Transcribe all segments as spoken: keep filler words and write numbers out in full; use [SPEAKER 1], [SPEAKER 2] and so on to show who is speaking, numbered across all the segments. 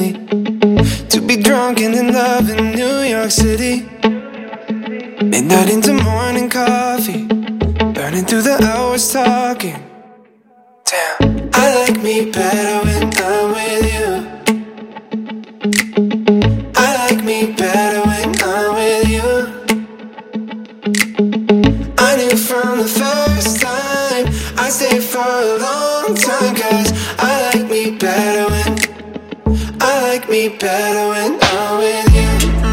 [SPEAKER 1] me to be drunk and in love in New York City. Midnight into morning coffee, burning through the hours talking. Damn, I like me better when I'm with you. I like me better when I'm with you. I knew from the first time I'd stay for a long time, 'cause I like me better when I like me better when I'm with you.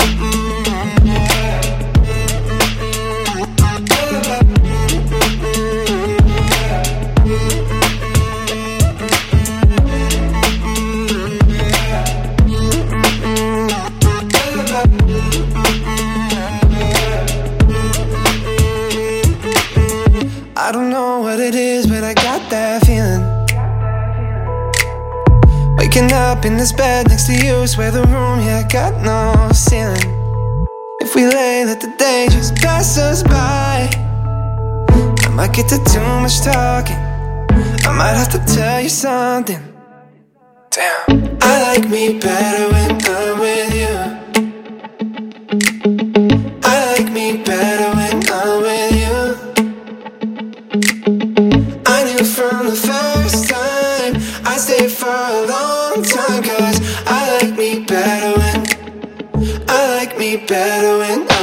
[SPEAKER 1] I don't know what it is, but I got that feeling. Waking up in this bed next to you, swear the room, yeah, got no ceiling. If we lay, let the day just pass us by. I might get to too much talking, I might have to tell you something. Damn, I like me better when I'm with you. I like me better when I'm with you. I knew from the first time I'd stay for a long time, 'cause I like me better when I like me better when